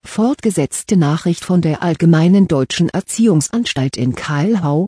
Fortgesetzte Nachricht von der Allgemeinen Deutschen Erziehungsanstalt in Keilhau,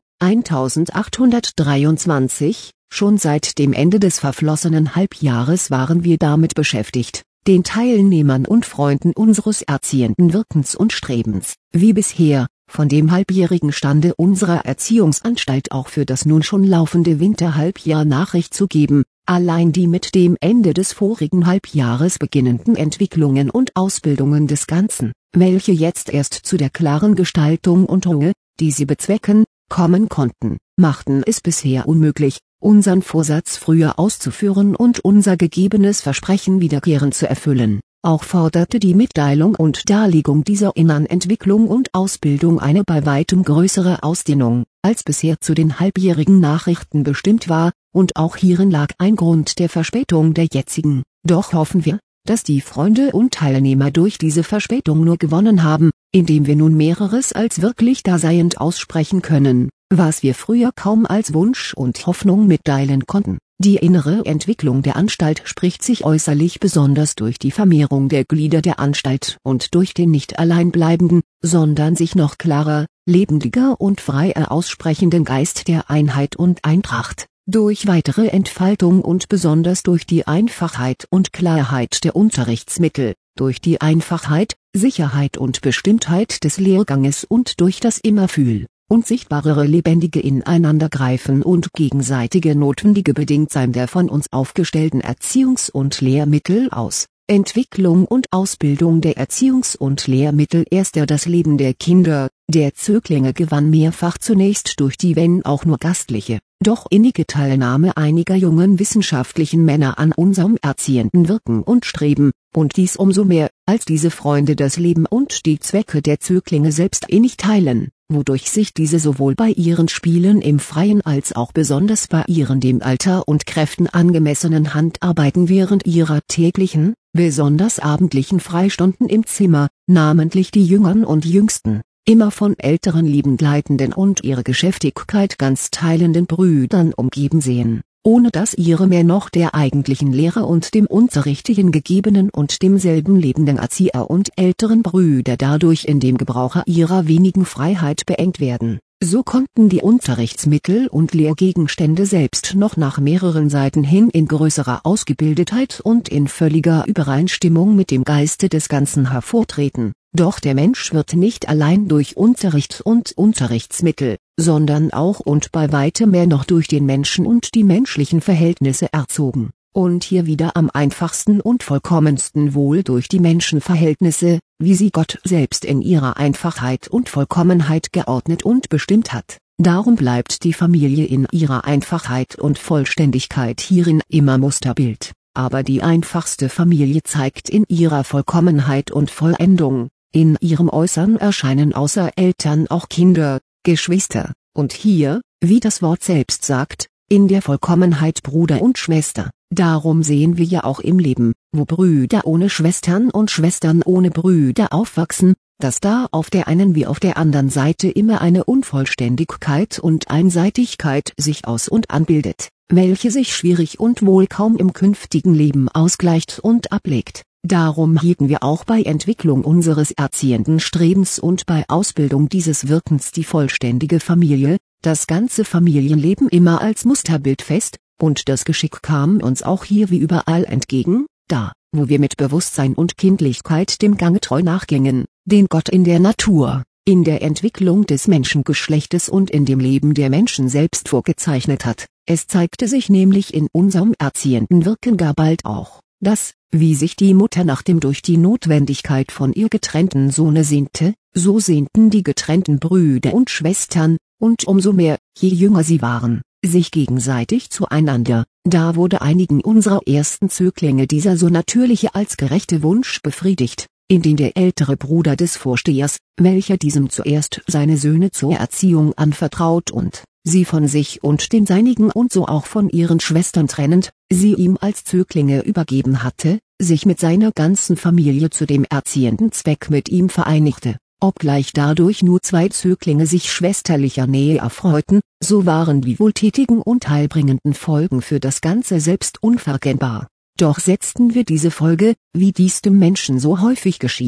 1823. Schon seit dem Ende des verflossenen Halbjahres waren wir damit beschäftigt, den Teilnehmern und Freunden unseres erziehenden Wirkens und Strebens, wie bisher, von dem halbjährigen Stande unserer Erziehungsanstalt auch für das nun schon laufende Winterhalbjahr Nachricht zu geben. Allein die mit dem Ende des vorigen Halbjahres beginnenden Entwicklungen und Ausbildungen des Ganzen, welche jetzt erst zu der klaren Gestaltung und Ruhe, die sie bezwecken, kommen konnten, machten es bisher unmöglich, unseren Vorsatz früher auszuführen und unser gegebenes Versprechen wiederkehrend zu erfüllen. Auch forderte die Mitteilung und Darlegung dieser inneren Entwicklung und Ausbildung eine bei weitem größere Ausdehnung, als bisher zu den halbjährigen Nachrichten bestimmt war, und auch hierin lag ein Grund der Verspätung der jetzigen. Doch hoffen wir, dass die Freunde und Teilnehmer durch diese Verspätung nur gewonnen haben, indem wir nun Mehreres als wirklich daseiend aussprechen können, was wir früher kaum als Wunsch und Hoffnung mitteilen konnten. Die innere Entwicklung der Anstalt spricht sich äußerlich besonders durch die Vermehrung der Glieder der Anstalt und durch den nicht allein bleibenden, sondern sich noch klarer, lebendiger und freier aussprechenden Geist der Einheit und Eintracht, durch weitere Entfaltung und besonders durch die Einfachheit und Klarheit der Unterrichtsmittel, durch die Einfachheit, Sicherheit und Bestimmtheit des Lehrganges und durch das immer und sichtbarere lebendige Ineinandergreifen und gegenseitige notwendige Bedingtsein der von uns aufgestellten Erziehungs- und Lehrmittel aus. Entwicklung und Ausbildung der Erziehungs- und Lehrmittel. Erster das Leben der Kinder, der Zöglinge gewann mehrfach zunächst durch die wenn auch nur gastliche, doch innige Teilnahme einiger jungen wissenschaftlichen Männer an unserem erziehenden Wirken und Streben, und dies umso mehr, als diese Freunde das Leben und die Zwecke der Zöglinge selbst innig teilen, wodurch sich diese sowohl bei ihren Spielen im Freien als auch besonders bei ihren dem Alter und Kräften angemessenen Handarbeiten während ihrer täglichen, besonders abendlichen Freistunden im Zimmer, namentlich die Jüngern und Jüngsten, immer von älteren liebend leitenden und ihre Geschäftigkeit ganz teilenden Brüdern umgeben sehen, ohne dass ihre mehr noch der eigentlichen Lehre und dem unterrichtigen gegebenen und demselben lebenden Erzieher und älteren Brüder dadurch in dem Gebrauche ihrer wenigen Freiheit beengt werden. So konnten die Unterrichtsmittel und Lehrgegenstände selbst noch nach mehreren Seiten hin in größerer Ausgebildetheit und in völliger Übereinstimmung mit dem Geiste des Ganzen hervortreten. Doch der Mensch wird nicht allein durch Unterricht und Unterrichtsmittel, sondern auch und bei weitem mehr noch durch den Menschen und die menschlichen Verhältnisse erzogen, und hier wieder am einfachsten und vollkommensten wohl durch die Menschenverhältnisse, wie sie Gott selbst in ihrer Einfachheit und Vollkommenheit geordnet und bestimmt hat. Darum bleibt die Familie in ihrer Einfachheit und Vollständigkeit hierin immer Musterbild, aber die einfachste Familie zeigt in ihrer Vollkommenheit und Vollendung, in ihrem äußeren Erscheinen außer Eltern auch Kinder, Geschwister, und hier, wie das Wort selbst sagt, in der Vollkommenheit Bruder und Schwester. Darum sehen wir ja auch im Leben, wo Brüder ohne Schwestern und Schwestern ohne Brüder aufwachsen, dass da auf der einen wie auf der anderen Seite immer eine Unvollständigkeit und Einseitigkeit sich aus- und anbildet, welche sich schwierig und wohl kaum im künftigen Leben ausgleicht und ablegt. Darum hielten wir auch bei Entwicklung unseres erziehenden Strebens und bei Ausbildung dieses Wirkens die vollständige Familie, das ganze Familienleben immer als Musterbild fest, und das Geschick kam uns auch hier wie überall entgegen, da, wo wir mit Bewusstsein und Kindlichkeit dem Gange treu nachgingen, den Gott in der Natur, in der Entwicklung des Menschengeschlechtes und in dem Leben der Menschen selbst vorgezeichnet hat. Es zeigte sich nämlich in unserem erziehenden Wirken gar bald auch, dass, wie sich die Mutter nach dem durch die Notwendigkeit von ihr getrennten Sohne sehnte, so sehnten die getrennten Brüder und Schwestern, und umso mehr, je jünger sie waren, sich gegenseitig zueinander. Da wurde einigen unserer ersten Zöglinge dieser so natürliche als gerechte Wunsch befriedigt, indem der ältere Bruder des Vorstehers, welcher diesem zuerst seine Söhne zur Erziehung anvertraut und sie von sich und den seinigen und so auch von ihren Schwestern trennend, sie ihm als Zöglinge übergeben hatte, sich mit seiner ganzen Familie zu dem erziehenden Zweck mit ihm vereinigte. Obgleich dadurch nur 2 Zöglinge sich schwesterlicher Nähe erfreuten, so waren die wohltätigen und heilbringenden Folgen für das Ganze selbst unverkennbar. Doch setzten wir diese Folge, wie dies dem Menschen so häufig geschieht,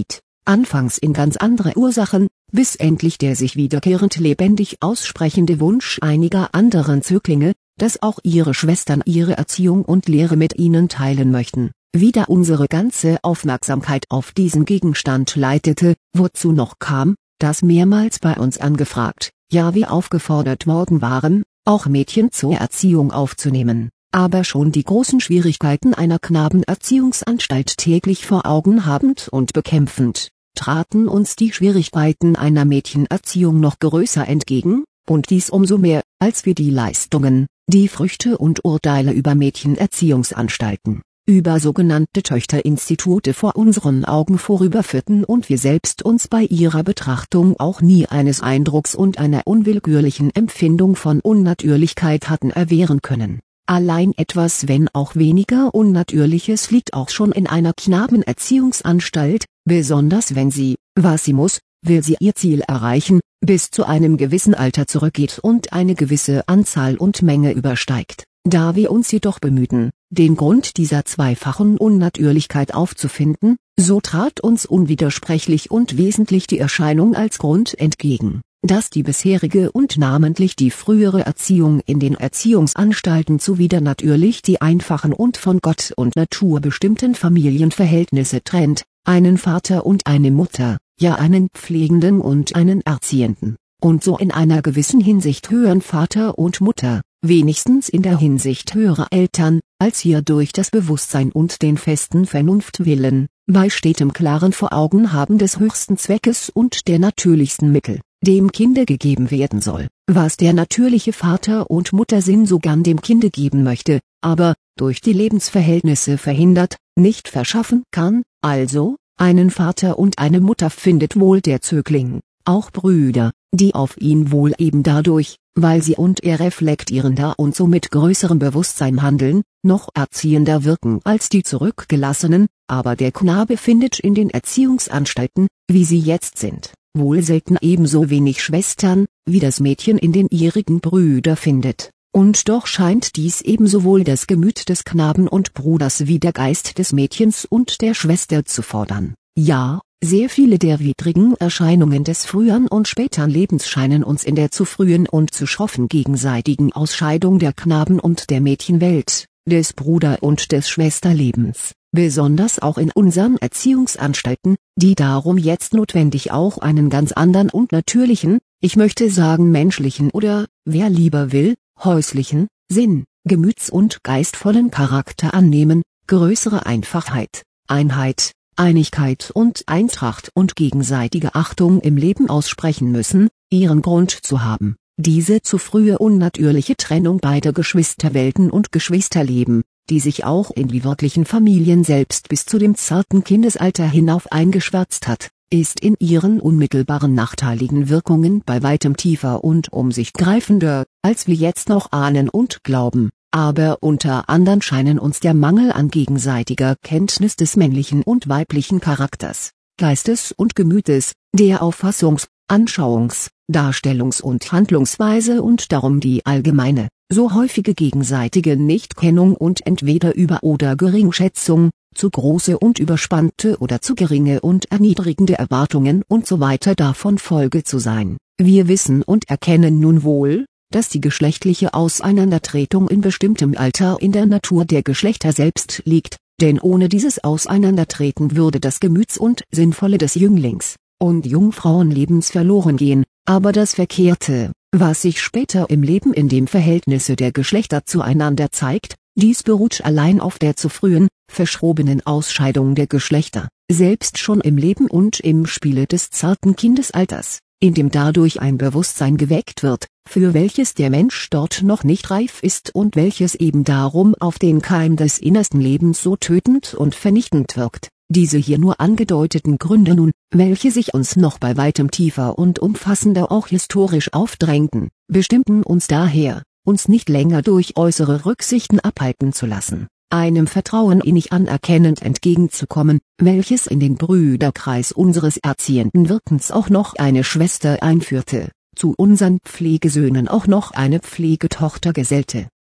anfangs in ganz andere Ursachen, bis endlich der sich wiederkehrend lebendig aussprechende Wunsch einiger anderen Zöglinge, dass auch ihre Schwestern ihre Erziehung und Lehre mit ihnen teilen möchten, wieder unsere ganze Aufmerksamkeit auf diesen Gegenstand leitete, wozu noch kam, dass mehrmals bei uns angefragt, ja wir aufgefordert worden waren, auch Mädchen zur Erziehung aufzunehmen, aber schon die großen Schwierigkeiten einer Knabenerziehungsanstalt täglich vor Augen habend und bekämpfend, traten uns die Schwierigkeiten einer Mädchenerziehung noch größer entgegen, und dies umso mehr, als wir die Leistungen, die Früchte und Urteile über Mädchenerziehungsanstalten, über sogenannte Töchterinstitute vor unseren Augen vorüberführten und wir selbst uns bei ihrer Betrachtung auch nie eines Eindrucks und einer unwillkürlichen Empfindung von Unnatürlichkeit hatten erwehren können. Allein etwas, wenn auch weniger Unnatürliches, liegt auch schon in einer Knabenerziehungsanstalt, besonders wenn sie, was sie muss, will sie ihr Ziel erreichen, bis zu einem gewissen Alter zurückgeht und eine gewisse Anzahl und Menge übersteigt. Da wir uns jedoch bemühten, den Grund dieser zweifachen Unnatürlichkeit aufzufinden, so trat uns unwidersprechlich und wesentlich die Erscheinung als Grund entgegen, dass die bisherige und namentlich die frühere Erziehung in den Erziehungsanstalten zuwider natürlich die einfachen und von Gott und Natur bestimmten Familienverhältnisse trennt, einen Vater und eine Mutter, ja einen Pflegenden und einen Erziehenden, und so in einer gewissen Hinsicht höheren Vater und Mutter, wenigstens in der Hinsicht höherer Eltern, als hier durch das Bewusstsein und den festen Vernunftwillen, bei stetem klaren vor Augen haben des höchsten Zweckes und der natürlichsten Mittel, dem Kinde gegeben werden soll, was der natürliche Vater- und Muttersinn so gern dem Kinde geben möchte, aber, durch die Lebensverhältnisse verhindert, nicht verschaffen kann, also, einen Vater und eine Mutter findet wohl der Zögling, auch Brüder, die auf ihn wohl eben dadurch, weil sie und er reflektierender und so mit größerem Bewusstsein handeln, noch erziehender wirken als die Zurückgelassenen, aber der Knabe findet in den Erziehungsanstalten, wie sie jetzt sind, wohl selten ebenso wenig Schwestern, wie das Mädchen in den ihrigen Brüder findet, und doch scheint dies ebenso wohl das Gemüt des Knaben und Bruders wie der Geist des Mädchens und der Schwester zu fordern. Ja, sehr viele der widrigen Erscheinungen des früheren und späteren Lebens scheinen uns in der zu frühen und zu schroffen gegenseitigen Ausscheidung der Knaben- und der Mädchenwelt, des Bruder- und des Schwesterlebens, besonders auch in unseren Erziehungsanstalten, die darum jetzt notwendig auch einen ganz anderen und natürlichen, ich möchte sagen menschlichen oder, wer lieber will, häuslichen, Sinn, gemüts- und geistvollen Charakter annehmen, größere Einfachheit, Einheit, Einigkeit und Eintracht und gegenseitige Achtung im Leben aussprechen müssen, ihren Grund zu haben, diese zu frühe unnatürliche Trennung beider Geschwisterwelten und Geschwisterleben, die sich auch in die wirklichen Familien selbst bis zu dem zarten Kindesalter hinauf eingeschwärzt hat, ist in ihren unmittelbaren nachteiligen Wirkungen bei weitem tiefer und um sich greifender, als wir jetzt noch ahnen und glauben. Aber unter anderem scheinen uns der Mangel an gegenseitiger Kenntnis des männlichen und weiblichen Charakters, Geistes und Gemütes, der Auffassungs-, Anschauungs-, Darstellungs- und Handlungsweise und darum die allgemeine, so häufige gegenseitige Nichtkennung und entweder Über- oder Geringschätzung, zu große und überspannte oder zu geringe und erniedrigende Erwartungen usw. davon Folge zu sein. Wir wissen und erkennen nun wohl, dass die geschlechtliche Auseinandertretung in bestimmtem Alter in der Natur der Geschlechter selbst liegt, denn ohne dieses Auseinandertreten würde das Gemüts- und Sinnvolle des Jünglings- und Jungfrauenlebens verloren gehen, aber das Verkehrte, was sich später im Leben in dem Verhältnisse der Geschlechter zueinander zeigt, dies beruht allein auf der zu frühen, verschrobenen Ausscheidung der Geschlechter, selbst schon im Leben und im Spiele des zarten Kindesalters, in dem dadurch ein Bewusstsein geweckt wird, für welches der Mensch dort noch nicht reif ist und welches eben darum auf den Keim des innersten Lebens so tötend und vernichtend wirkt. Diese hier nur angedeuteten Gründe nun, welche sich uns noch bei weitem tiefer und umfassender auch historisch aufdrängten, bestimmten uns daher, uns nicht länger durch äußere Rücksichten abhalten zu lassen, einem Vertrauen innig anerkennend entgegenzukommen, welches in den Brüderkreis unseres erziehenden Wirkens auch noch eine Schwester einführte, zu unseren Pflegesöhnen auch noch eine Pflegetochter gesellte,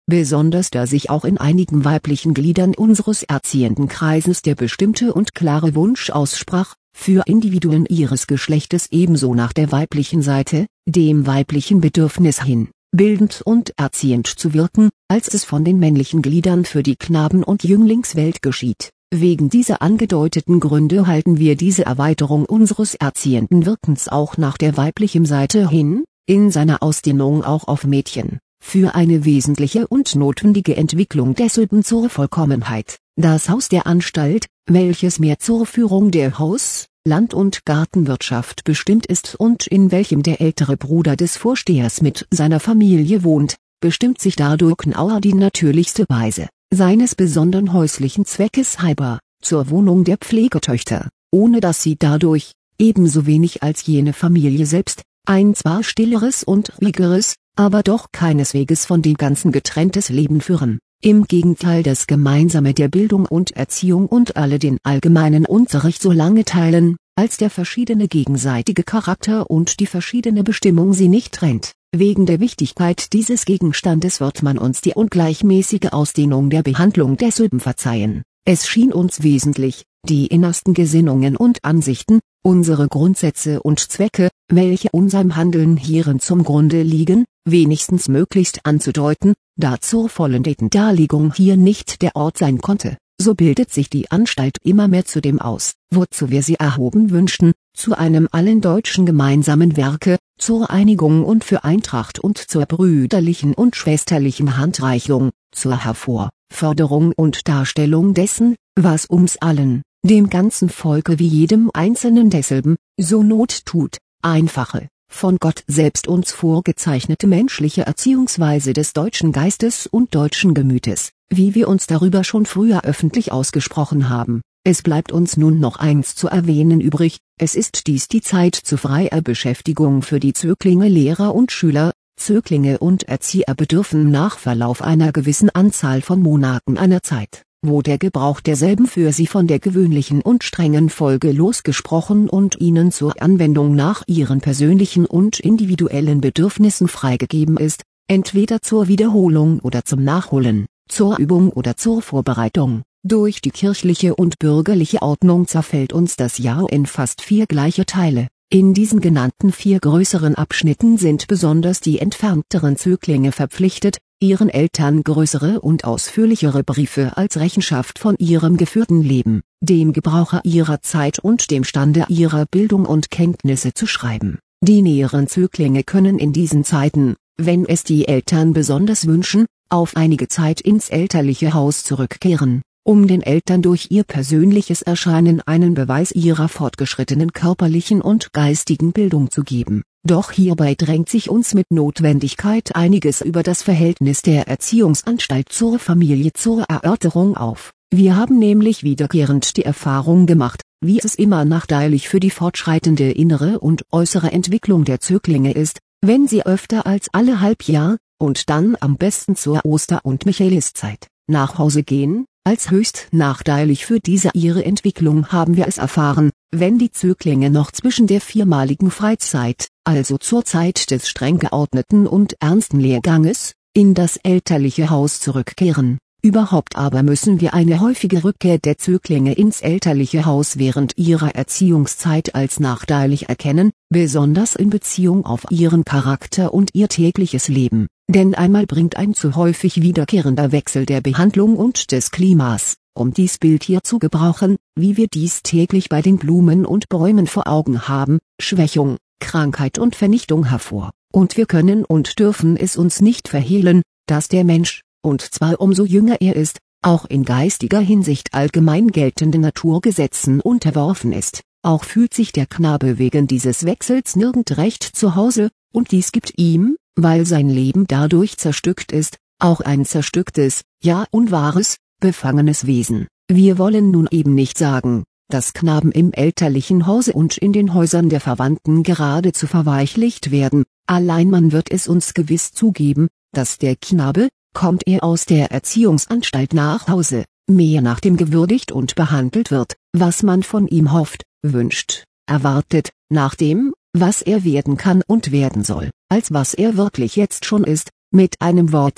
besonders da sich auch in einigen weiblichen Gliedern unseres erziehenden Kreises der bestimmte und klare Wunsch aussprach, für Individuen ihres Geschlechtes ebenso nach der weiblichen Seite, dem weiblichen Bedürfnis hin, bildend und erziehend zu wirken, als es von den männlichen Gliedern für die Knaben- und Jünglingswelt geschieht. Wegen dieser angedeuteten Gründe halten wir diese Erweiterung unseres erziehenden Wirkens auch nach der weiblichen Seite hin, in seiner Ausdehnung auch auf Mädchen, für eine wesentliche und notwendige Entwicklung desselben zur Vollkommenheit. Das Haus der Anstalt, welches mehr zur Führung der Haus-, Land- und Gartenwirtschaft bestimmt ist und in welchem der ältere Bruder des Vorstehers mit seiner Familie wohnt, bestimmt sich dadurch auf die natürlichste Weise, seines besonderen häuslichen Zweckes halber, zur Wohnung der Pflegetöchter, ohne dass sie dadurch, ebenso wenig als jene Familie selbst, ein zwar stilleres und ruhigeres, aber doch keineswegs von dem Ganzen getrenntes Leben führen. Im Gegenteil, das Gemeinsame der Bildung und Erziehung und alle den allgemeinen Unterricht so lange teilen, als der verschiedene gegenseitige Charakter und die verschiedene Bestimmung sie nicht trennt. Wegen der Wichtigkeit dieses Gegenstandes wird man uns die ungleichmäßige Ausdehnung der Behandlung desselben verzeihen. Es schien uns wesentlich, die innersten Gesinnungen und Ansichten, unsere Grundsätze und Zwecke, welche unserem Handeln hierin zum Grunde liegen, wenigstens möglichst anzudeuten, da zur vollendeten Darlegung hier nicht der Ort sein konnte. So bildet sich die Anstalt immer mehr zu dem aus, wozu wir sie erhoben wünschten, zu einem allen deutschen gemeinsamen Werke, zur Einigung und für Eintracht und zur brüderlichen und schwesterlichen Handreichung, zur Hervorforderung und Darstellung dessen, was uns allen, dem ganzen Volke wie jedem Einzelnen desselben, so Not tut, einfache, von Gott selbst uns vorgezeichnete menschliche Erziehungsweise des deutschen Geistes und deutschen Gemütes, wie wir uns darüber schon früher öffentlich ausgesprochen haben. Es bleibt uns nun noch eins zu erwähnen übrig, es ist dies die Zeit zu freier Beschäftigung für die Zöglinge Lehrer und Schüler. Zöglinge und Erzieher bedürfen nach Verlauf einer gewissen Anzahl von Monaten einer Zeit, wo der Gebrauch derselben für sie von der gewöhnlichen und strengen Folge losgesprochen und ihnen zur Anwendung nach ihren persönlichen und individuellen Bedürfnissen freigegeben ist, entweder zur Wiederholung oder zum Nachholen, zur Übung oder zur Vorbereitung. Durch die kirchliche und bürgerliche Ordnung zerfällt uns das Jahr in fast 4 gleiche Teile. In diesen genannten 4 größeren Abschnitten sind besonders die entfernteren Zöglinge verpflichtet, ihren Eltern größere und ausführlichere Briefe als Rechenschaft von ihrem geführten Leben, dem Gebrauche ihrer Zeit und dem Stande ihrer Bildung und Kenntnisse zu schreiben. Die näheren Zöglinge können in diesen Zeiten, wenn es die Eltern besonders wünschen, auf einige Zeit ins elterliche Haus zurückkehren, um den Eltern durch ihr persönliches Erscheinen einen Beweis ihrer fortgeschrittenen körperlichen und geistigen Bildung zu geben. Doch hierbei drängt sich uns mit Notwendigkeit einiges über das Verhältnis der Erziehungsanstalt zur Familie zur Erörterung auf. Wir haben nämlich wiederkehrend die Erfahrung gemacht, wie es immer nachteilig für die fortschreitende innere und äußere Entwicklung der Zöglinge ist, wenn sie öfter als alle Halbjahr, und dann am besten zur Oster- und Michaeliszeit, nach Hause gehen. Als höchst nachteilig für diese ihre Entwicklung haben wir es erfahren, wenn die Zöglinge noch zwischen der 4-maligen Freizeit, also zur Zeit des streng geordneten und ernsten Lehrganges, in das elterliche Haus zurückkehren. Überhaupt aber müssen wir eine häufige Rückkehr der Zöglinge ins elterliche Haus während ihrer Erziehungszeit als nachteilig erkennen, besonders in Beziehung auf ihren Charakter und ihr tägliches Leben. Denn einmal bringt ein zu häufig wiederkehrender Wechsel der Behandlung und des Klimas, um dies Bild hier zu gebrauchen, wie wir dies täglich bei den Blumen und Bäumen vor Augen haben, Schwächung, Krankheit und Vernichtung hervor. Und wir können und dürfen es uns nicht verhehlen, dass der Mensch, und zwar umso jünger er ist, auch in geistiger Hinsicht allgemein geltenden Naturgesetzen unterworfen ist. Auch fühlt sich der Knabe wegen dieses Wechsels nirgend recht zu Hause, und dies gibt ihm, weil sein Leben dadurch zerstückt ist, auch ein zerstücktes, ja unwahres, befangenes Wesen. Wir wollen nun eben nicht sagen, dass Knaben im elterlichen Hause und in den Häusern der Verwandten geradezu verweichlicht werden, allein man wird es uns gewiss zugeben, dass der Knabe, kommt er aus der Erziehungsanstalt nach Hause, mehr nach dem gewürdigt und behandelt wird, was man von ihm hofft, wünscht, erwartet, nach dem, was er werden kann und werden soll, als was er wirklich jetzt schon ist, mit einem Worte,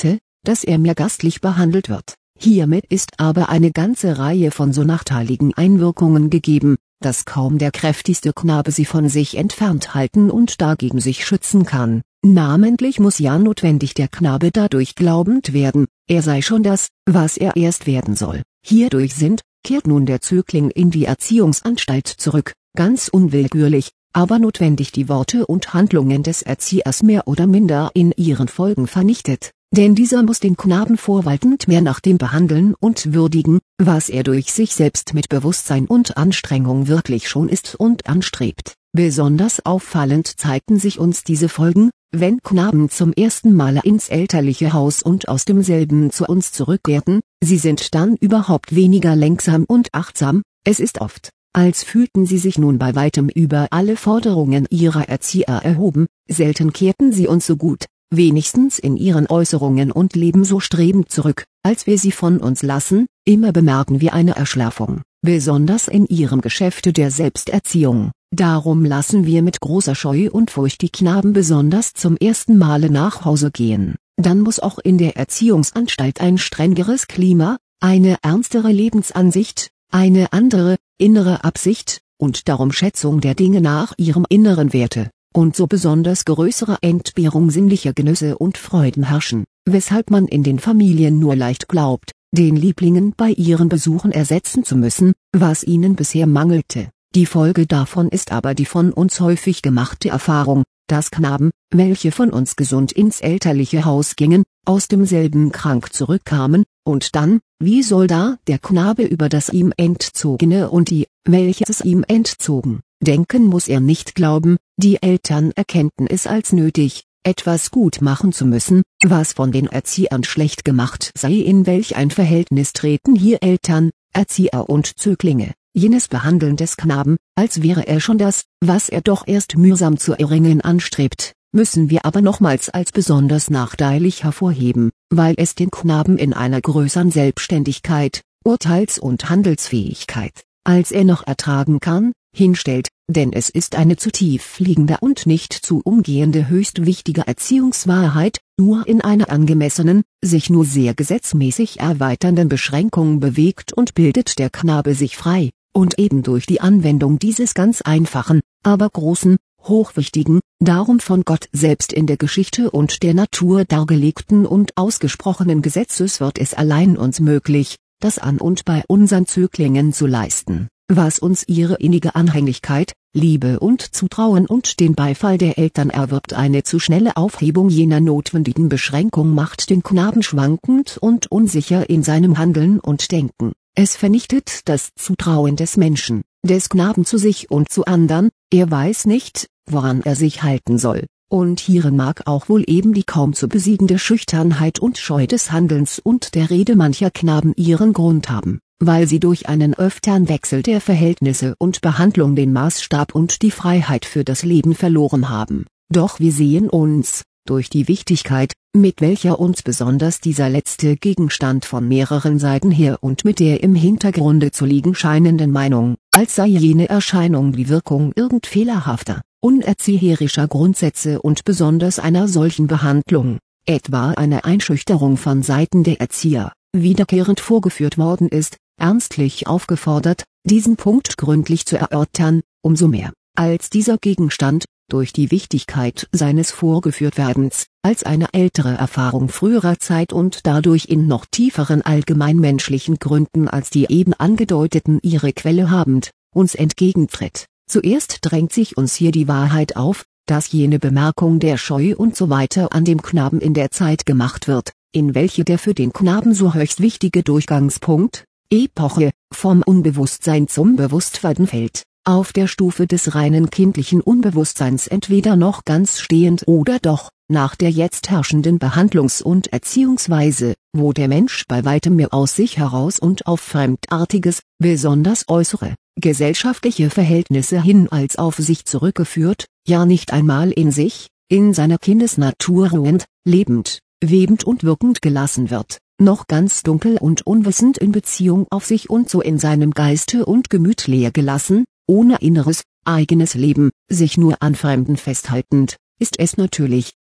dass er mehr gastlich behandelt wird. Hiermit ist aber eine ganze Reihe von so nachteiligen Einwirkungen gegeben, dass kaum der kräftigste Knabe sie von sich entfernt halten und dagegen sich schützen kann. Namentlich muss ja notwendig der Knabe dadurch glaubend werden, er sei schon das, was er erst werden soll. Hierdurch kehrt nun der Zögling in die Erziehungsanstalt zurück, ganz unwillkürlich, aber notwendig die Worte und Handlungen des Erziehers mehr oder minder in ihren Folgen vernichtet, denn dieser muss den Knaben vorwaltend mehr nach dem behandeln und würdigen, was er durch sich selbst mit Bewusstsein und Anstrengung wirklich schon ist und anstrebt. Besonders auffallend zeigten sich uns diese Folgen, wenn Knaben zum ersten Male ins elterliche Haus und aus demselben zu uns zurückkehrten. Sie sind dann überhaupt weniger lenksam und achtsam, es ist oft, als fühlten sie sich nun bei weitem über alle Forderungen ihrer Erzieher erhoben. Selten kehrten sie uns so gut, wenigstens in ihren Äußerungen und Leben so strebend zurück, als wir sie von uns lassen. Immer bemerken wir eine Erschlaffung, besonders in ihrem Geschäfte der Selbsterziehung. Darum lassen wir mit großer Scheu und Furcht die Knaben besonders zum ersten Male nach Hause gehen. Dann muss auch in der Erziehungsanstalt ein strengeres Klima, eine ernstere Lebensansicht, eine andere, innere Absicht, und darum Schätzung der Dinge nach ihrem inneren Werte, und so besonders größere Entbehrung sinnlicher Genüsse und Freuden herrschen, weshalb man in den Familien nur leicht glaubt, den Lieblingen bei ihren Besuchen ersetzen zu müssen, was ihnen bisher mangelte. Die Folge davon ist aber die von uns häufig gemachte Erfahrung, dass Knaben, welche von uns gesund ins elterliche Haus gingen, aus demselben krank zurückkamen, und dann, wie soll da der Knabe über das ihm Entzogene und die, welche es ihm entzogen, denken? Muss er nicht glauben, die Eltern erkennten es als nötig, etwas gut machen zu müssen, was von den Erziehern schlecht gemacht sei. In welch ein Verhältnis treten hier Eltern, Erzieher und Zöglinge? Jenes Behandeln des Knaben, als wäre er schon das, was er doch erst mühsam zu erringen anstrebt, müssen wir aber nochmals als besonders nachteilig hervorheben, weil es den Knaben in einer größeren Selbstständigkeit, Urteils- und Handelsfähigkeit, als er noch ertragen kann, hinstellt, denn es ist eine zu tief liegende und nicht zu umgehende höchst wichtige Erziehungswahrheit. Nur in einer angemessenen, sich nur sehr gesetzmäßig erweiternden Beschränkung bewegt und bildet der Knabe sich frei, und eben durch die Anwendung dieses ganz einfachen, aber großen, hochwichtigen, darum von Gott selbst in der Geschichte und der Natur dargelegten und ausgesprochenen Gesetzes wird es allein uns möglich, das an und bei unseren Zöglingen zu leisten, was uns ihre innige Anhänglichkeit, Liebe und Zutrauen und den Beifall der Eltern erwirbt. Eine zu schnelle Aufhebung jener notwendigen Beschränkung macht den Knaben schwankend und unsicher in seinem Handeln und Denken. Es vernichtet das Zutrauen des Menschen, des Knaben zu sich und zu andern, er weiß nicht, woran er sich halten soll, und hierin mag auch wohl eben die kaum zu besiegende Schüchternheit und Scheu des Handelns und der Rede mancher Knaben ihren Grund haben, weil sie durch einen öfteren Wechsel der Verhältnisse und Behandlung den Maßstab und die Freiheit für das Leben verloren haben. Doch wir sehen uns, durch die Wichtigkeit, mit welcher uns besonders dieser letzte Gegenstand von mehreren Seiten her und mit der im Hintergrunde zu liegen scheinenden Meinung, als sei jene Erscheinung die Wirkung irgend fehlerhafter, unerzieherischer Grundsätze und besonders einer solchen Behandlung, etwa eine Einschüchterung von Seiten der Erzieher, wiederkehrend vorgeführt worden ist, ernstlich aufgefordert, diesen Punkt gründlich zu erörtern, umso mehr, als dieser Gegenstand, durch die Wichtigkeit seines Vorgeführtwerdens, als eine ältere Erfahrung früherer Zeit und dadurch in noch tieferen allgemeinmenschlichen Gründen als die eben angedeuteten ihre Quelle habend, uns entgegentritt. Zuerst drängt sich uns hier die Wahrheit auf, dass jene Bemerkung der Scheu und so weiter an dem Knaben in der Zeit gemacht wird, in welche der für den Knaben so höchst wichtige Durchgangspunkt, Epoche, vom Unbewusstsein zum Bewusstwerden fällt, auf der Stufe des reinen kindlichen Unbewusstseins entweder noch ganz stehend oder doch, nach der jetzt herrschenden Behandlungs- und Erziehungsweise, wo der Mensch bei weitem mehr aus sich heraus und auf fremdartiges, besonders äußere, gesellschaftliche Verhältnisse hin als auf sich zurückgeführt, ja nicht einmal in sich, in seiner Kindesnatur ruhend, lebend, webend und wirkend gelassen wird, noch ganz dunkel und unwissend in Beziehung auf sich und so in seinem Geiste und Gemüt leer gelassen, ohne inneres, eigenes Leben, sich nur an Fremden festhaltend, ist es natürlich,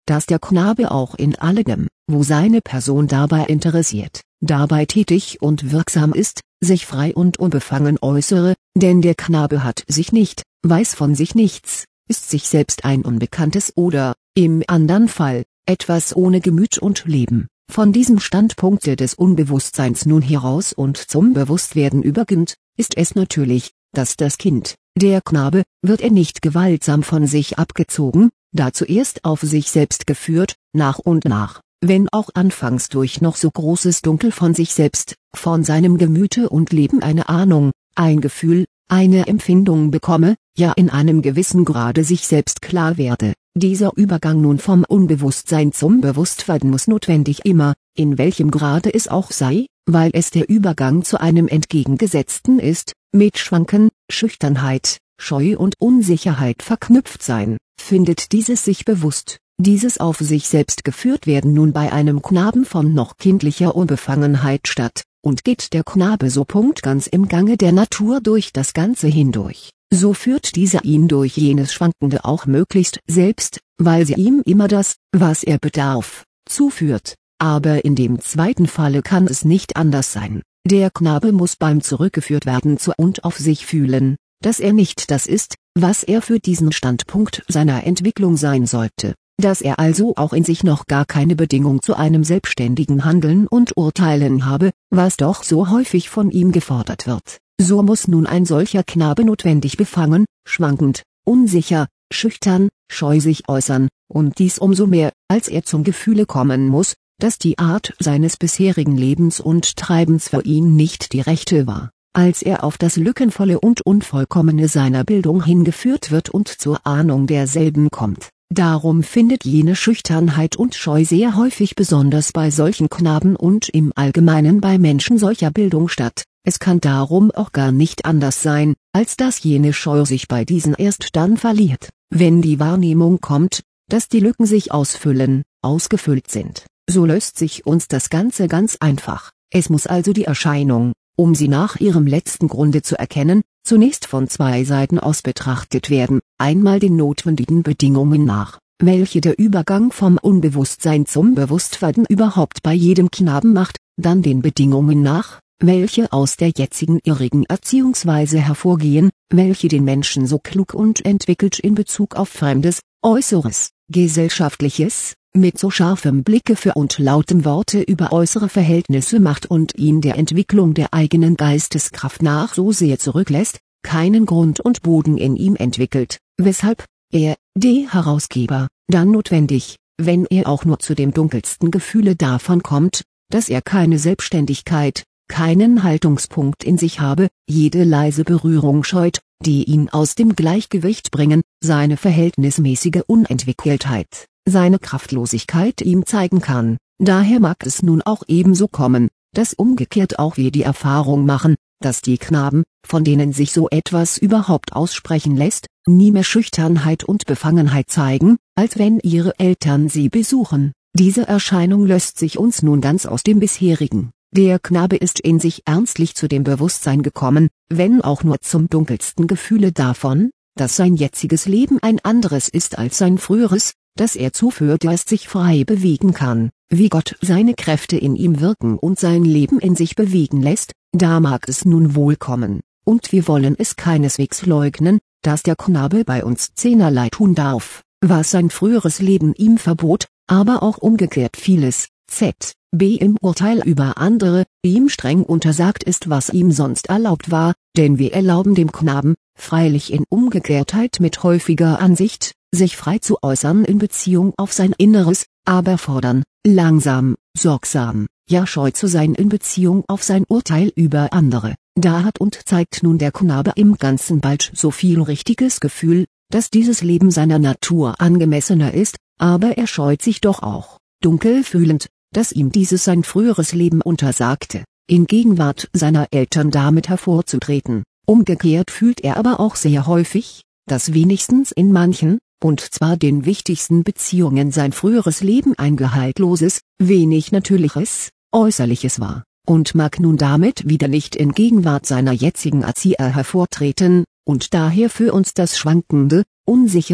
dass der Knabe auch in alledem, wo seine Person dabei interessiert, dabei tätig und wirksam ist, sich frei und unbefangen äußere, denn der Knabe hat sich nicht, weiß von sich nichts, ist sich selbst ein Unbekanntes oder, im andern Fall, etwas ohne Gemüt und Leben. Von diesem Standpunkte des Unbewusstseins nun heraus und zum Bewusstwerden übergehend, ist es natürlich, dass das Kind, der Knabe, wird er nicht gewaltsam von sich abgezogen, da zuerst auf sich selbst geführt, nach und nach, wenn auch anfangs durch noch so großes Dunkel von sich selbst, von seinem Gemüte und Leben eine Ahnung, ein Gefühl, eine Empfindung bekomme, ja in einem gewissen Grade sich selbst klar werde. Dieser Übergang nun vom Unbewusstsein zum Bewusstwerden muss notwendig immer, in welchem Grade es auch sei, weil es der Übergang zu einem Entgegengesetzten ist, mit Schwanken, Schüchternheit, Scheu und Unsicherheit verknüpft sein, findet dieses sich bewusst, dieses auf sich selbst geführt werden nun bei einem Knaben von noch kindlicher Unbefangenheit statt, und geht der Knabe so ganz im Gange der Natur durch das Ganze hindurch, so führt dieser ihn durch jenes Schwankende auch möglichst selbst, weil sie ihm immer das, was er bedarf, zuführt, aber in dem zweiten Falle kann es nicht anders sein, der Knabe muss beim zurückgeführt werden zu und auf sich fühlen, dass er nicht das ist, was er für diesen Standpunkt seiner Entwicklung sein sollte, dass er also auch in sich noch gar keine Bedingung zu einem selbstständigen Handeln und Urteilen habe, was doch so häufig von ihm gefordert wird. So muss nun ein solcher Knabe notwendig befangen, schwankend, unsicher, schüchtern, scheu sich äußern, und dies umso mehr, als er zum Gefühle kommen muss, dass die Art seines bisherigen Lebens und Treibens für ihn nicht die rechte war, als er auf das Lückenvolle und Unvollkommene seiner Bildung hingeführt wird und zur Ahnung derselben kommt. Darum findet jene Schüchternheit und Scheu sehr häufig besonders bei solchen Knaben und im Allgemeinen bei Menschen solcher Bildung statt. Es kann darum auch gar nicht anders sein, als dass jene Scheu sich bei diesen erst dann verliert, wenn die Wahrnehmung kommt, dass die Lücken sich ausfüllen, ausgefüllt sind. So löst sich uns das Ganze ganz einfach. Es muss also die Erscheinung, um sie nach ihrem letzten Grunde zu erkennen, zunächst von zwei Seiten aus betrachtet werden, einmal den notwendigen Bedingungen nach, welche der Übergang vom Unbewusstsein zum Bewusstwerden überhaupt bei jedem Knaben macht, dann den Bedingungen nach, welche aus der jetzigen irrigen Erziehungsweise hervorgehen, welche den Menschen so klug und entwickelt in Bezug auf Fremdes, Äußeres, Gesellschaftliches, mit so scharfem Blicke für und lautem Worte über äußere Verhältnisse macht und ihn der Entwicklung der eigenen Geisteskraft nach so sehr zurücklässt, keinen Grund und Boden in ihm entwickelt, weshalb er, der Herausgeber, dann notwendig, wenn er auch nur zu dem dunkelsten Gefühle davon kommt, dass er keine Selbstständigkeit, keinen Haltungspunkt in sich habe, jede leise Berührung scheut, die ihn aus dem Gleichgewicht bringen, seine verhältnismäßige Unentwickeltheit, seine Kraftlosigkeit ihm zeigen kann. Daher mag es nun auch ebenso kommen, dass umgekehrt auch wir die Erfahrung machen, dass die Knaben, von denen sich so etwas überhaupt aussprechen lässt, nie mehr Schüchternheit und Befangenheit zeigen, als wenn ihre Eltern sie besuchen. Diese Erscheinung löst sich uns nun ganz aus dem bisherigen. Der Knabe ist in sich ernstlich zu dem Bewusstsein gekommen, wenn auch nur zum dunkelsten Gefühle davon, dass sein jetziges Leben ein anderes ist als sein früheres, dass er zuführerst sich frei bewegen kann, wie Gott seine Kräfte in ihm wirken und sein Leben in sich bewegen lässt, da mag es nun wohl kommen, und wir wollen es keineswegs leugnen, dass der Knabe bei uns zehnerlei tun darf, was sein früheres Leben ihm verbot, aber auch umgekehrt vieles, z.B. im Urteil über andere, ihm streng untersagt ist, was ihm sonst erlaubt war, denn wir erlauben dem Knaben, freilich in Umgekehrtheit mit häufiger Ansicht, sich frei zu äußern in Beziehung auf sein Inneres, aber fordern, langsam, sorgsam, ja scheu zu sein in Beziehung auf sein Urteil über andere. Da hat und zeigt nun der Knabe im Ganzen bald so viel richtiges Gefühl, dass dieses Leben seiner Natur angemessener ist, aber er scheut sich doch auch, dunkel fühlend, dass ihm dieses sein früheres Leben untersagte, in Gegenwart seiner Eltern damit hervorzutreten. Umgekehrt fühlt er aber auch sehr häufig, dass wenigstens in manchen, und zwar den wichtigsten Beziehungen sein früheres Leben ein gehaltloses, wenig natürliches, äußerliches war, und mag nun damit wieder nicht in Gegenwart seiner jetzigen Erzieher hervortreten, und daher für uns das schwankende, unsichere,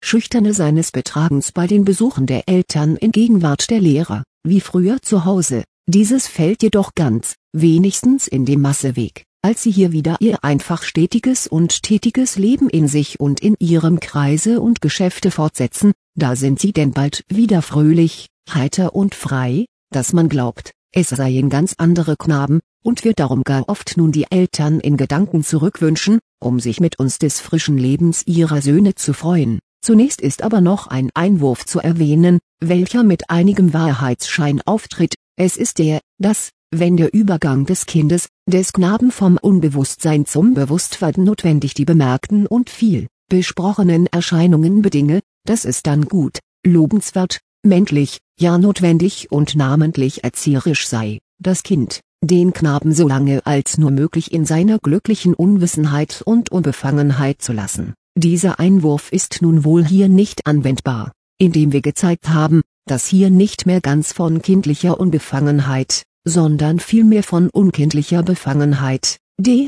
Schüchterne seines Betragens bei den Besuchen der Eltern in Gegenwart der Lehrer, wie früher zu Hause. Dieses fällt jedoch ganz, wenigstens in dem Maße weg, als sie hier wieder ihr einfach stetiges und tätiges Leben in sich und in ihrem Kreise und Geschäfte fortsetzen. Da sind sie denn bald wieder fröhlich, heiter und frei, dass man glaubt, es seien ganz andere Knaben, und wir darum gar oft nun die Eltern in Gedanken zurückwünschen, um sich mit uns des frischen Lebens ihrer Söhne zu freuen. Zunächst ist aber noch ein Einwurf zu erwähnen, welcher mit einigem Wahrheitsschein auftritt. Es ist der, dass, wenn der Übergang des Kindes, des Knaben vom Unbewusstsein zum Bewusstwerden notwendig die bemerkten und viel besprochenen Erscheinungen bedinge, dass es dann gut, lobenswert, männlich, ja notwendig und namentlich erzieherisch sei, das Kind, den Knaben so lange als nur möglich in seiner glücklichen Unwissenheit und Unbefangenheit zu lassen. Dieser Einwurf ist nun wohl hier nicht anwendbar, indem wir gezeigt haben, dass hier nicht mehr ganz von kindlicher Unbefangenheit, sondern vielmehr von unkindlicher Befangenheit,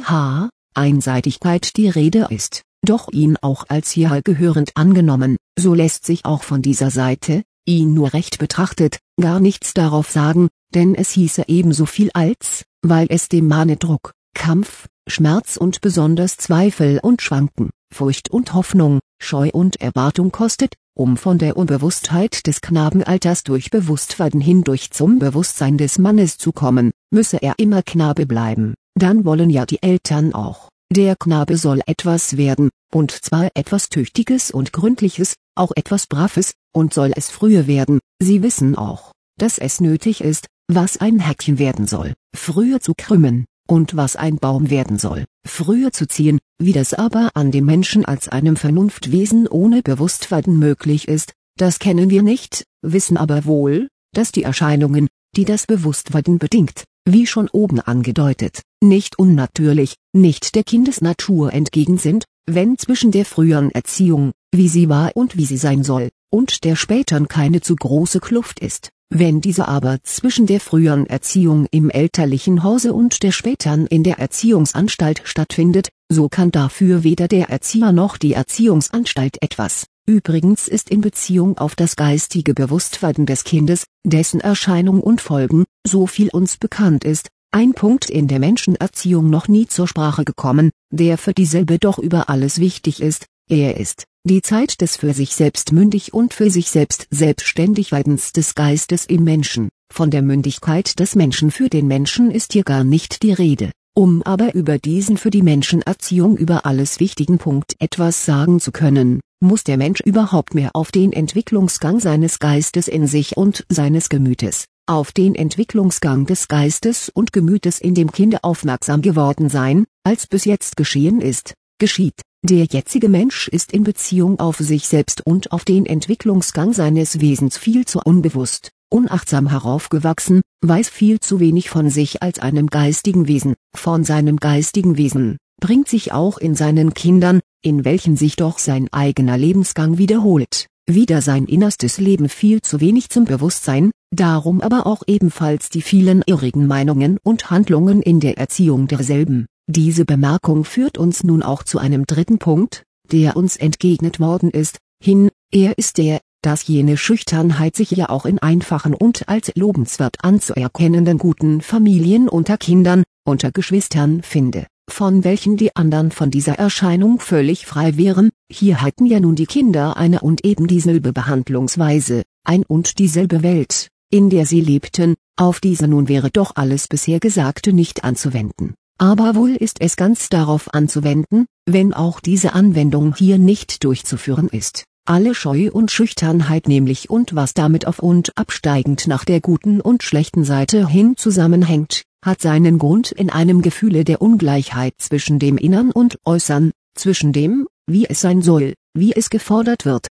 Einseitigkeit die Rede ist, doch ihn auch als hierher gehörend angenommen, so lässt sich auch von dieser Seite, ihn nur recht betrachtet, gar nichts darauf sagen, denn es hieße ebenso viel als, weil es dem Manne Druck, Kampf, Schmerz und besonders Zweifel und Schwanken, Furcht und Hoffnung, Scheu und Erwartung kostet, um von der Unbewusstheit des Knabenalters durch Bewusstwerden hindurch zum Bewusstsein des Mannes zu kommen, müsse er immer Knabe bleiben, dann wollen ja die Eltern auch, der Knabe soll etwas werden, und zwar etwas Tüchtiges und Gründliches, auch etwas Braves, und soll es früher werden, sie wissen auch, dass es nötig ist, was ein Häkchen werden soll, früher zu krümmen, und was ein Baum werden soll, früher zu ziehen, wie das aber an dem Menschen als einem Vernunftwesen ohne Bewusstwerden möglich ist, das kennen wir nicht, wissen aber wohl, dass die Erscheinungen, die das Bewusstwerden bedingt, wie schon oben angedeutet, nicht unnatürlich, nicht der Kindesnatur entgegen sind, wenn zwischen der früheren Erziehung, wie sie war und wie sie sein soll, und der späteren keine zu große Kluft ist. Wenn diese aber zwischen der früheren Erziehung im elterlichen Hause und der späteren in der Erziehungsanstalt stattfindet, so kann dafür weder der Erzieher noch die Erziehungsanstalt etwas. Übrigens ist in Beziehung auf das geistige Bewusstwerden des Kindes, dessen Erscheinung und Folgen, so viel uns bekannt ist, ein Punkt in der Menschenerziehung noch nie zur Sprache gekommen, der für dieselbe doch über alles wichtig ist. Er ist die Zeit des für sich selbst mündig und für sich selbst selbstständig Werdens des Geistes im Menschen. Von der Mündigkeit des Menschen für den Menschen ist hier gar nicht die Rede. Um aber über diesen für die Menschenerziehung über alles wichtigen Punkt etwas sagen zu können, muss der Mensch überhaupt mehr auf den Entwicklungsgang seines Geistes in sich und seines Gemütes, auf den Entwicklungsgang des Geistes und Gemütes in dem Kinde aufmerksam geworden sein, als bis jetzt geschehen ist, geschieht. Der jetzige Mensch ist in Beziehung auf sich selbst und auf den Entwicklungsgang seines Wesens viel zu unbewusst, unachtsam heraufgewachsen, weiß viel zu wenig von sich als einem geistigen Wesen, von seinem geistigen Wesen, bringt sich auch in seinen Kindern, in welchen sich doch sein eigener Lebensgang wiederholt, wieder sein innerstes Leben viel zu wenig zum Bewusstsein, darum aber auch ebenfalls die vielen irrigen Meinungen und Handlungen in der Erziehung derselben. Diese Bemerkung führt uns nun auch zu einem dritten Punkt, der uns entgegnet worden ist, hin, er ist der, dass jene Schüchternheit sich ja auch in einfachen und als lobenswert anzuerkennenden guten Familien unter Kindern, unter Geschwistern finde, von welchen die anderen von dieser Erscheinung völlig frei wären. Hier hatten ja nun die Kinder eine und eben dieselbe Behandlungsweise, ein und dieselbe Welt, in der sie lebten, auf diese nun wäre doch alles bisher Gesagte nicht anzuwenden. Aber wohl ist es ganz darauf anzuwenden, wenn auch diese Anwendung hier nicht durchzuführen ist. Alle Scheu und Schüchternheit nämlich und was damit auf und absteigend nach der guten und schlechten Seite hin zusammenhängt, hat seinen Grund in einem Gefühle der Ungleichheit zwischen dem Innern und Äußern, zwischen dem, wie es sein soll, wie es gefordert wird,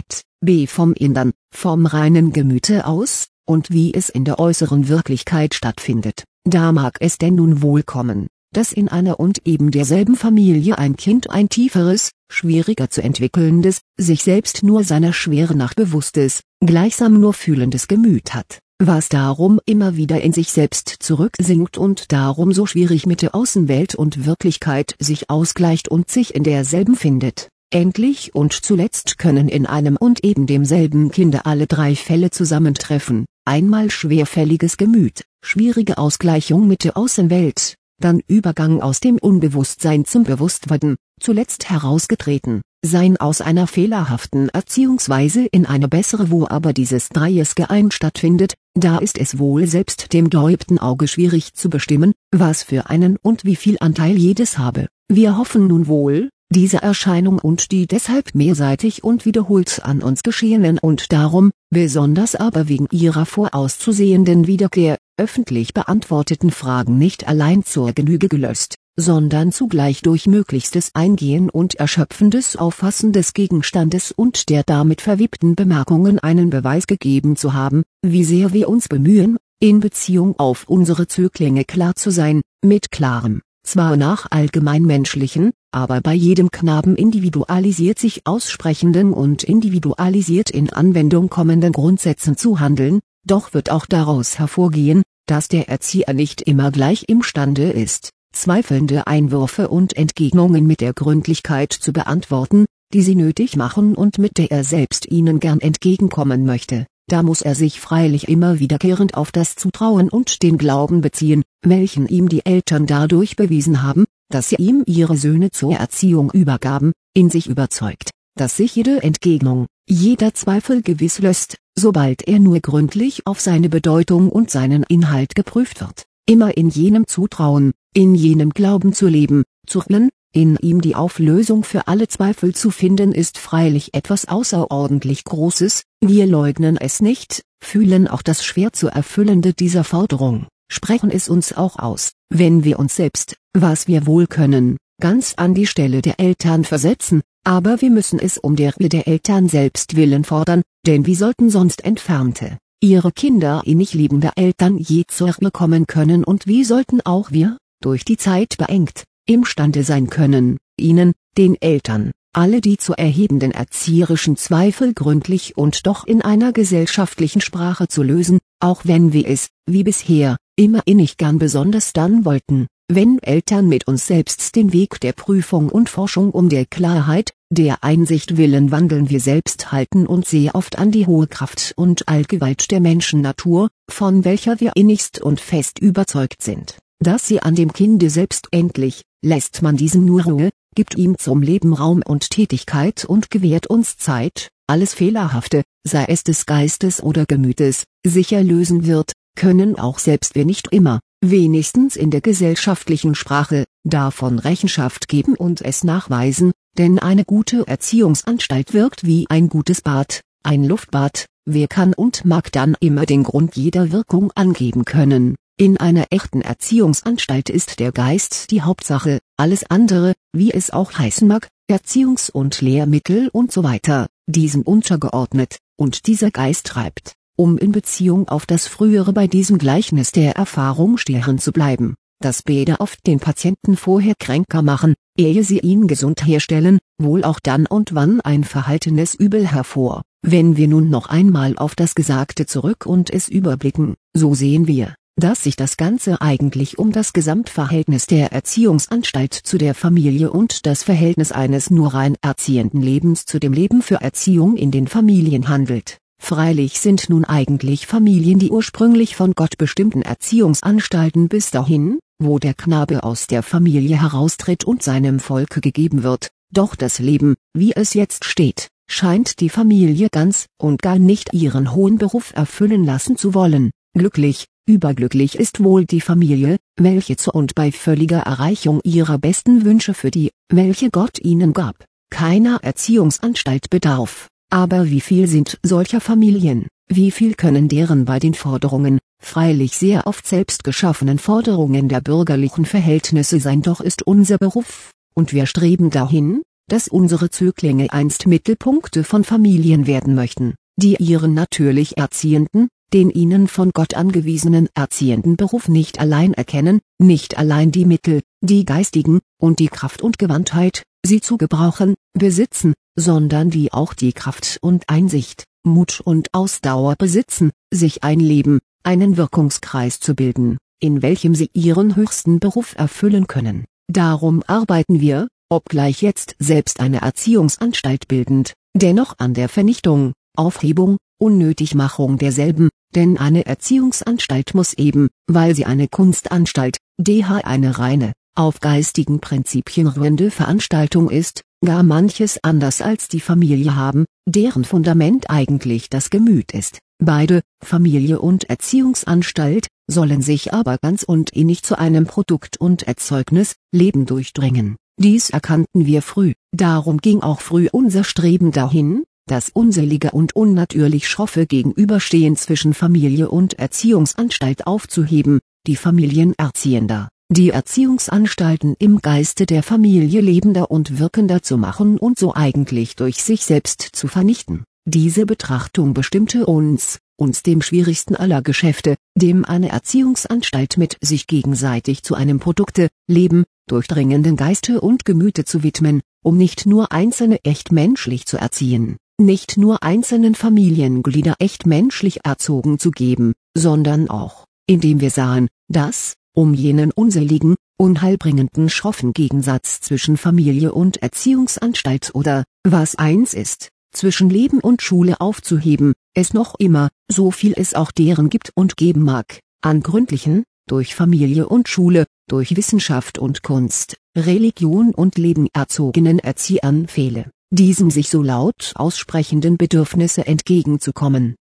b vom Innern, vom reinen Gemüte aus, und wie es in der äußeren Wirklichkeit stattfindet. Da mag es denn nun wohl kommen, dass in einer und eben derselben Familie ein Kind ein tieferes, schwieriger zu entwickelndes, sich selbst nur seiner Schwere nach bewusstes, gleichsam nur fühlendes Gemüt hat, was darum immer wieder in sich selbst zurücksinkt und darum so schwierig mit der Außenwelt und Wirklichkeit sich ausgleicht und sich in derselben findet. Endlich und zuletzt können in einem und eben demselben Kinde alle drei Fälle zusammentreffen: einmal schwerfälliges Gemüt, schwierige Ausgleichung mit der Außenwelt, dann Übergang aus dem Unbewusstsein zum Bewusstwerden, zuletzt herausgetreten sein aus einer fehlerhaften Erziehungsweise in eine bessere. Wo aber dieses Dreies geeint stattfindet, da ist es wohl selbst dem geübten Auge schwierig zu bestimmen, was für einen und wie viel Anteil jedes habe. Wir hoffen nun wohl, diese Erscheinung und die deshalb mehrseitig und wiederholt an uns geschehenen und darum, besonders aber wegen ihrer vorauszusehenden Wiederkehr, öffentlich beantworteten Fragen nicht allein zur Genüge gelöst, sondern zugleich durch möglichstes Eingehen und erschöpfendes Auffassen des Gegenstandes und der damit verwebten Bemerkungen einen Beweis gegeben zu haben, wie sehr wir uns bemühen, in Beziehung auf unsere Zöglinge klar zu sein, mit klarem, zwar nach allgemeinmenschlichen, aber bei jedem Knaben individualisiert sich aussprechenden und individualisiert in Anwendung kommenden Grundsätzen zu handeln, doch wird auch daraus hervorgehen, dass der Erzieher nicht immer gleich imstande ist, zweifelnde Einwürfe und Entgegnungen mit der Gründlichkeit zu beantworten, die sie nötig machen und mit der er selbst ihnen gern entgegenkommen möchte. Da muss er sich freilich immer wiederkehrend auf das Zutrauen und den Glauben beziehen, welchen ihm die Eltern dadurch bewiesen haben, dass sie ihm ihre Söhne zur Erziehung übergaben, in sich überzeugt, dass sich jede Entgegnung, jeder Zweifel gewiss löst, sobald er nur gründlich auf seine Bedeutung und seinen Inhalt geprüft wird. Immer in jenem Zutrauen, in jenem Glauben zu leben, zu handeln, in ihm die Auflösung für alle Zweifel zu finden, ist freilich etwas außerordentlich Großes. Wir leugnen es nicht, fühlen auch das schwer zu erfüllende dieser Forderung, sprechen es uns auch aus, wenn wir uns selbst, was wir wohl können, ganz an die Stelle der Eltern versetzen, aber wir müssen es um der Eltern selbst willen fordern, denn wie sollten sonst entfernte, ihre Kinder innig liebende Eltern je zur Ruhe kommen können, und wie sollten auch wir, durch die Zeit beengt, imstande sein können, ihnen, den Eltern, alle die zu erhebenden erzieherischen Zweifel gründlich und doch in einer gesellschaftlichen Sprache zu lösen, auch wenn wir es, wie bisher, immer innig gern besonders dann wollten, wenn Eltern mit uns selbst den Weg der Prüfung und Forschung um der Klarheit, der Einsicht willen wandeln wir selbst halten und sehr oft an die hohe Kraft und Allgewalt der Menschennatur, von welcher wir innigst und fest überzeugt sind, dass sie an dem Kinde selbst endlich, lässt man diesem nur Ruhe, gibt ihm zum Leben Raum und Tätigkeit und gewährt uns Zeit, alles Fehlerhafte, sei es des Geistes oder Gemütes, sicher lösen wird, können auch selbst wir nicht immer, wenigstens in der gesellschaftlichen Sprache, davon Rechenschaft geben und es nachweisen, denn eine gute Erziehungsanstalt wirkt wie ein gutes Bad, ein Luftbad, wer kann und mag dann immer den Grund jeder Wirkung angeben können. In einer echten Erziehungsanstalt ist der Geist die Hauptsache, alles andere, wie es auch heißen mag, Erziehungs- und Lehrmittel und so weiter, diesem untergeordnet, und dieser Geist treibt, um in Beziehung auf das Frühere bei diesem Gleichnis der Erfahrung stehen zu bleiben, dass Bäder oft den Patienten vorher kränker machen, ehe sie ihn gesund herstellen, wohl auch dann und wann ein verhaltenes Übel hervor. Wenn wir nun noch einmal auf das Gesagte zurück und es überblicken, so sehen wir, dass sich das Ganze eigentlich um das Gesamtverhältnis der Erziehungsanstalt zu der Familie und das Verhältnis eines nur rein erziehenden Lebens zu dem Leben für Erziehung in den Familien handelt. Freilich sind nun eigentlich Familien die ursprünglich von Gott bestimmten Erziehungsanstalten bis dahin, wo der Knabe aus der Familie heraustritt und seinem Volke gegeben wird, doch das Leben, wie es jetzt steht, scheint die Familie ganz und gar nicht ihren hohen Beruf erfüllen lassen zu wollen. Glücklich, überglücklich ist wohl die Familie, welche zu und bei völliger Erreichung ihrer besten Wünsche für die, welche Gott ihnen gab, keiner Erziehungsanstalt bedarf. Aber wie viel sind solcher Familien, wie viel können deren bei den Forderungen, freilich sehr oft selbst geschaffenen Forderungen der bürgerlichen Verhältnisse sein, doch ist unser Beruf, und wir streben dahin, dass unsere Zöglinge einst Mittelpunkte von Familien werden möchten, die ihren natürlich erziehenden, den ihnen von Gott angewiesenen erziehenden Beruf nicht allein erkennen, nicht allein die Mittel, die geistigen, und die Kraft und Gewandtheit, sie zu gebrauchen, besitzen, sondern die auch die Kraft und Einsicht, Mut und Ausdauer besitzen, sich ein Leben, einen Wirkungskreis zu bilden, in welchem sie ihren höchsten Beruf erfüllen können. Darum arbeiten wir, obgleich jetzt selbst eine Erziehungsanstalt bildend, dennoch an der Vernichtung, Aufhebung, Unnötigmachung derselben, denn eine Erziehungsanstalt muss eben, weil sie eine Kunstanstalt, eine reine, auf geistigen Prinzipien ruhende Veranstaltung ist, gar manches anders als die Familie haben, deren Fundament eigentlich das Gemüt ist. Beide, Familie und Erziehungsanstalt, sollen sich aber ganz und innig zu einem Produkt und Erzeugnis, Leben durchdringen. Dies erkannten wir früh, darum ging auch früh unser Streben dahin, das unselige und unnatürlich schroffe Gegenüberstehen zwischen Familie und Erziehungsanstalt aufzuheben, die Familien erziehender, die Erziehungsanstalten im Geiste der Familie lebender und wirkender zu machen und so eigentlich durch sich selbst zu vernichten. Diese Betrachtung bestimmte uns dem schwierigsten aller Geschäfte, dem eine Erziehungsanstalt mit sich gegenseitig zu einem Produkte, Leben, durchdringenden Geiste und Gemüte zu widmen, um nicht nur Einzelne echt menschlich zu erziehen, nicht nur einzelnen Familienglieder echt menschlich erzogen zu geben, sondern auch, indem wir sahen, dass, um jenen unseligen, unheilbringenden schroffen Gegensatz zwischen Familie und Erziehungsanstalt oder, was eins ist, zwischen Leben und Schule aufzuheben, es noch immer, so viel es auch deren gibt und geben mag, an gründlichen, durch Familie und Schule, durch Wissenschaft und Kunst, Religion und Leben erzogenen Erziehern fehle, diesem sich so laut aussprechenden Bedürfnisse entgegenzukommen.